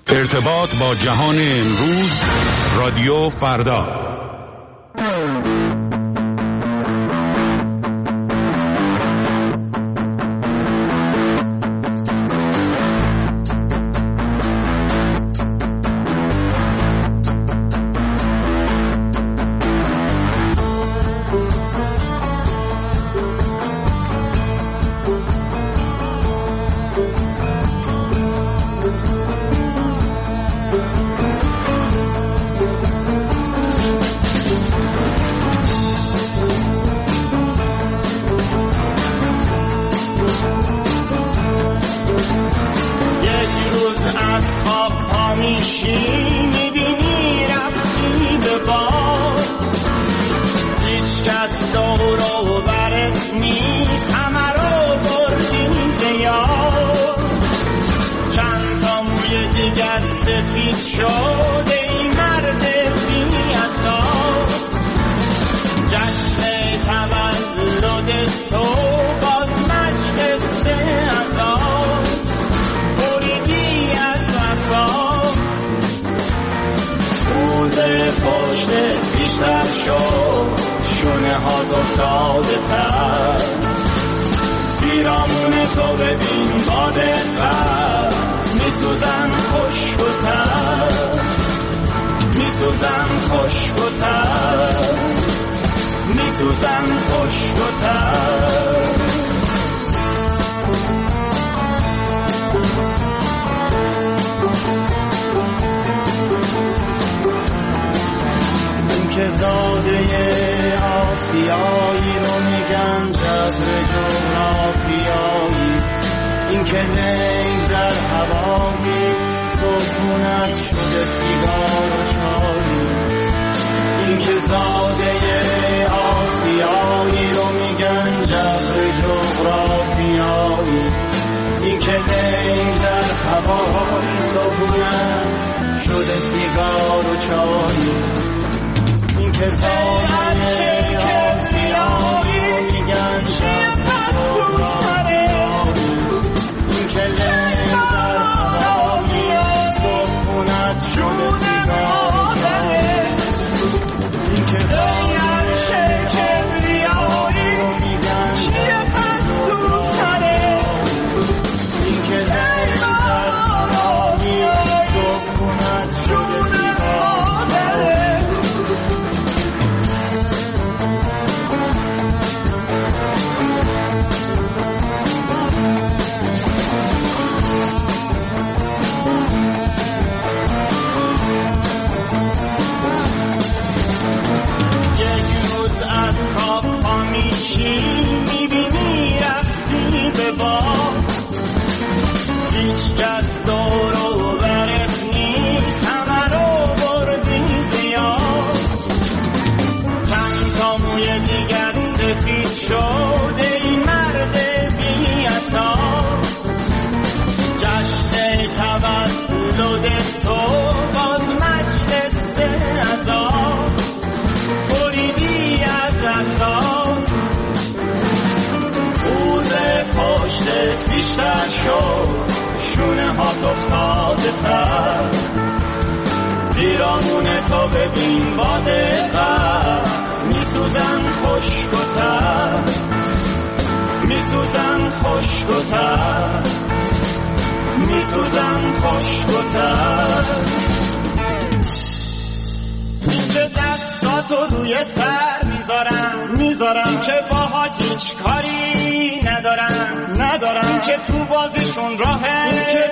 ارتباط با جهان امروز، رادیو فردا. بیشتر شد شونه ها افتاده تر، پیرامون تو ببین با دقت، میسوزن خشک و تر، میسوزن خشک و تر، میسوزن خشک و تر. اینجا دستاتو روی سر میذارم این که باهات هیچ کاری ندارم این که تو بازشون راهه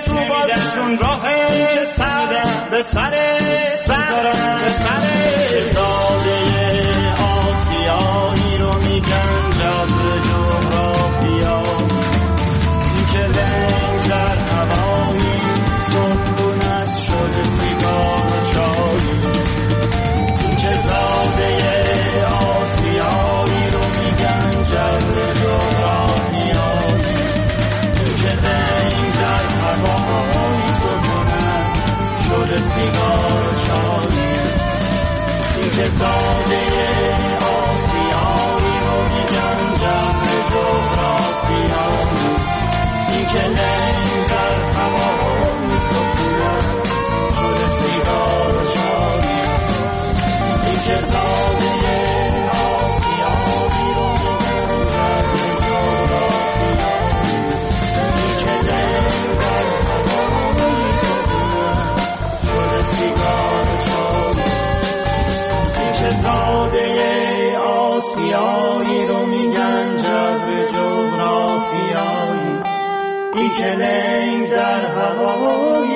این که سر به سر زاده آسیایی رو میگن جبر جغرافیا، این که لنگ در هوایی سکونت شده سیگار و چایی، این که زاده آسیایی رو میگن جبر جغرافیا، این که لنگ در هوایی سکونت شده سیگار و چایی، این که زاده آسیایی رو میگن جبر جغرافیا، این که لنگ در هوایی سکونت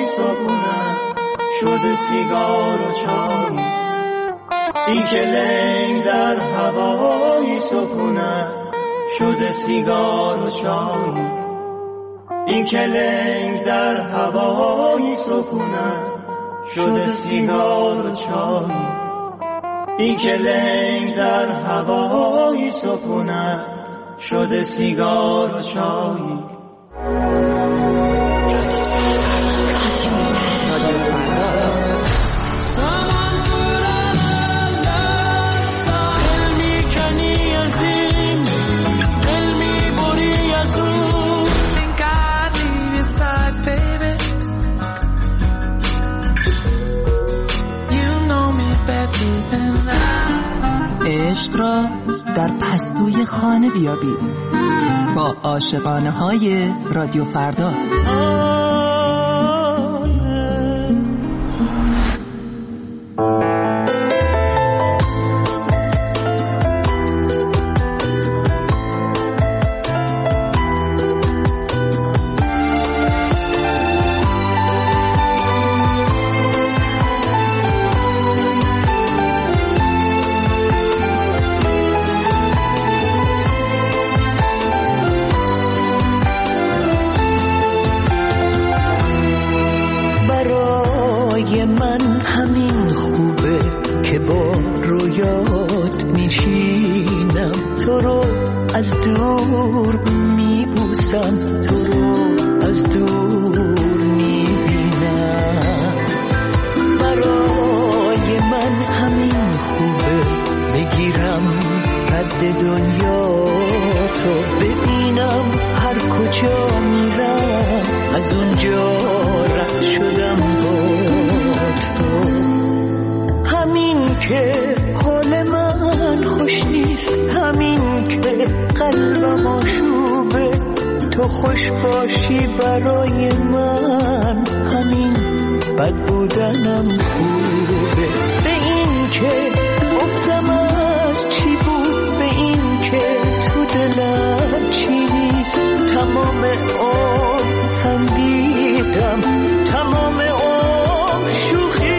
هوایی سکونت شده سیگار و چای. این که لنگ در هوایی سکونت شده سیگار و چای. این که لنگ در هوایی سکونت شده سیگار و چای. این که لنگ در هوایی سکونت شده سیگار و چای. عشق را در پستوی خانه بیابید با عاشقانه های رادیو فردا. تو خوش باشی برای من، همین بد بودنم خوبه. به این که گفتم از چی بود، به این که تو دلم چی نیست، تمام عمر خندیدم، تمام عمر شوخی.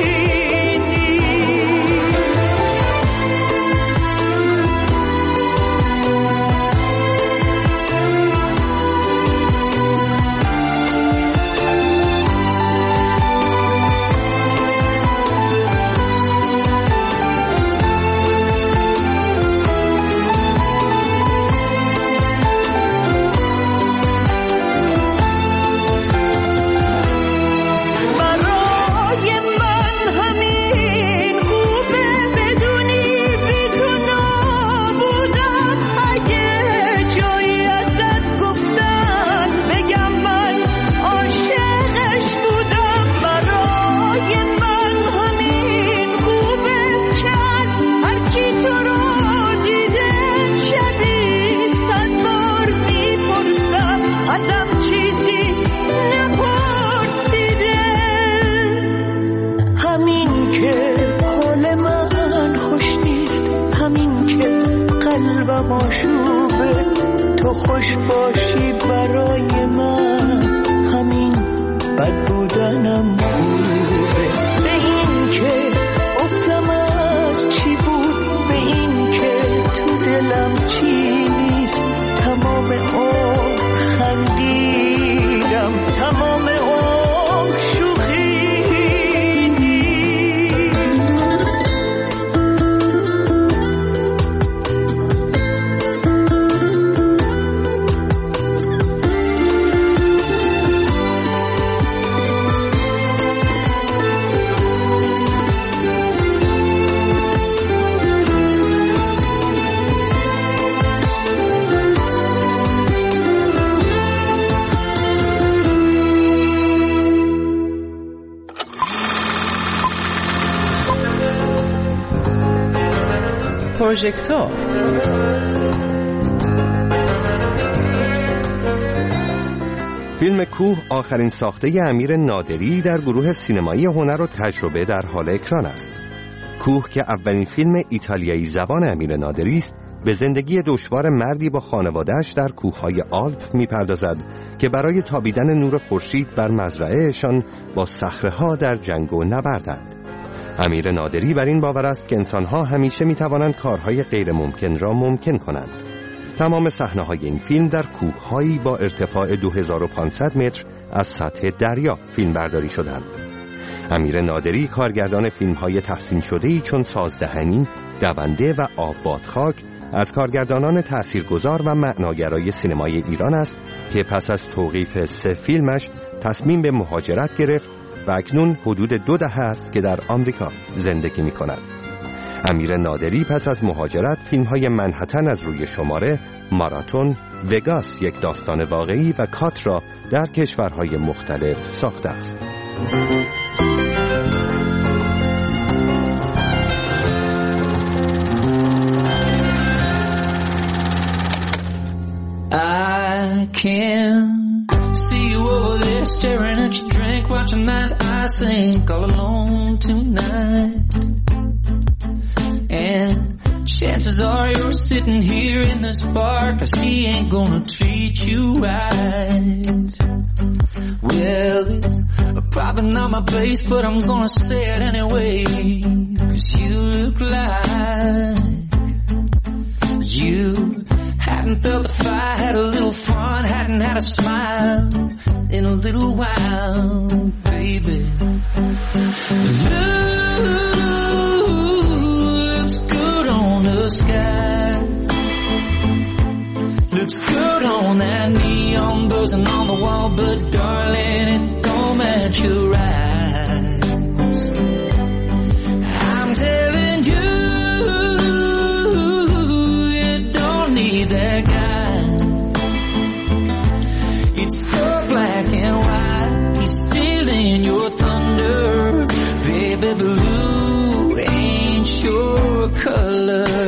تو خوش باشی برای من، همین بد بودنم خوبه. به این که گفتم از چی بود، به این که تو دلم چی نیست، تمام عمر خندیدم، تمام عمر شوخی. پروژکتور فیلم کوه آخرین ساخته امیر نادری در گروه سینمایی هنر و تجربه در حال اکران است. کوه که اولین فیلم ایتالیایی زبان امیر نادری است به زندگی دشوار مردی با خانواده‌اش در کوههای آلپ می‌پردازد که برای تابیدن نور خورشید بر مزرعه‌شان با صخره‌ها در جنگ و نبردند. امیر نادری بر این باور است که انسان‌ها همیشه می‌توانند کارهای غیر ممکن را ممکن کنند. تمام صحنه‌های این فیلم در کوه‌هایی با ارتفاع 2500 متر از سطح دریا فیلمبرداری شدند. امیر نادری کارگردان فیلم‌های تحسین شده‌ای چون سازدهنی، دونده و آبادخاک از کارگردانان تأثیرگذار و معناگرای سینمای ایران است که پس از توقیف 3 فیلمش تصمیم به مهاجرت گرفت و اکنون حدود 2 دهه است که در آمریکا زندگی می‌کند. امیر نادری پس از مهاجرت فیلم‌های منهتن از روی شماره، ماراتون، وگاس یک داستان واقعی و کات را در کشورهای مختلف ساخته است. I can see you over there staring at your drink, watching that I sink all alone tonight. And chances are you're sitting here in this bar 'cause he ain't gonna treat you right. Well, it's probably not my place, but I'm gonna say it anyway, 'cause you look like you hadn't felt the fire, had a little fun, hadn't had a smile in a little while, baby. Looks good on the sky, looks good on that neon buzzing on the wall, but darling, it don't match your eyes. I'm telling you, that guy, it's so black and white, he's stealing your thunder, baby. Blue ain't your color.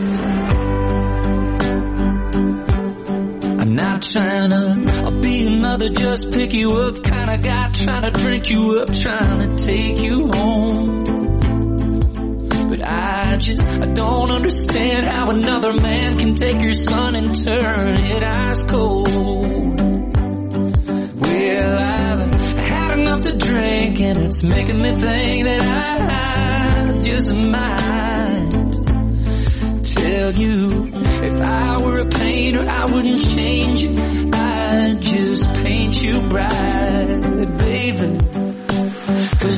I'm not trying to be another just pick you up kind of guy, trying to drink you up, trying to take you home. But I don't understand how another man can take your son and turn it ice cold. Well, I've had enough to drink and it's making me think that I just might tell you, if I were a painter I wouldn't change it, I'd just paint you bright, baby. 'Cause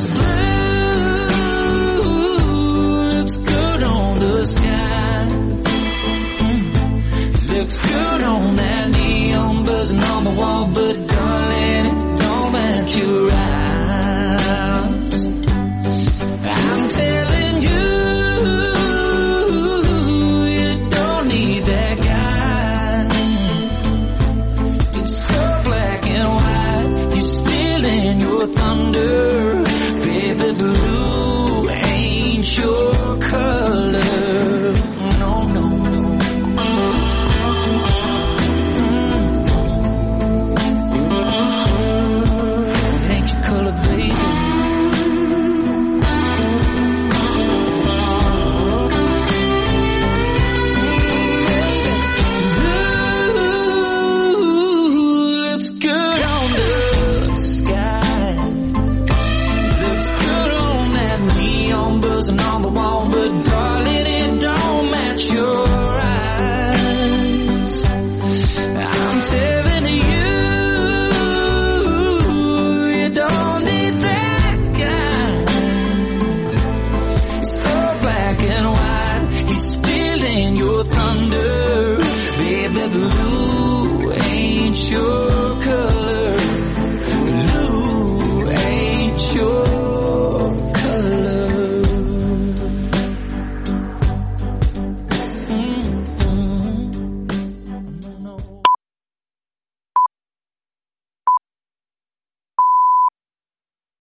the sky looks good on that neon buzzing on the wall, but darling, it don't match your eyes. I'm telling you, you don't need that guy. It's so black and white, he's stealing your thunder, baby. Blue ain't your color. No, no, no. It ain't your color, baby. Looks good on the sky, looks good on that neon buzzing on the wall, but darling,